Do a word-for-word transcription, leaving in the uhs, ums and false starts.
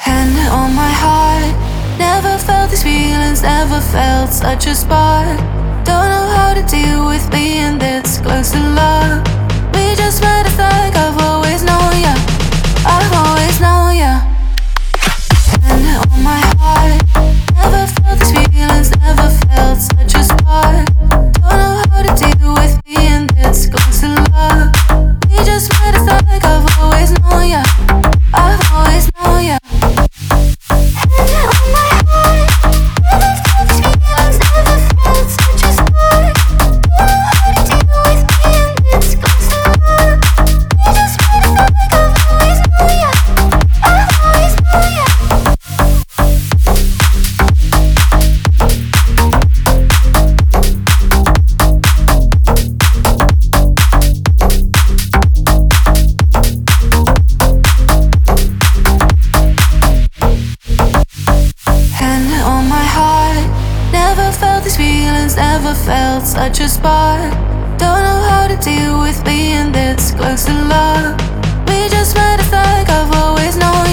Hand on my heart, never felt these feelings, never felt such a spark. Don't know how to deal with being this close to love. We just met, it's like I've always known ya, I've always known ya. Hand on my heart, never felt these feelings, never felt such a spark. Don't know how to deal with being this close to love. We just met, it's like I've always known ya, I've always known ya. Never felt such a spark. Don't know how to deal with being this close to love. We just met, it's like I've always known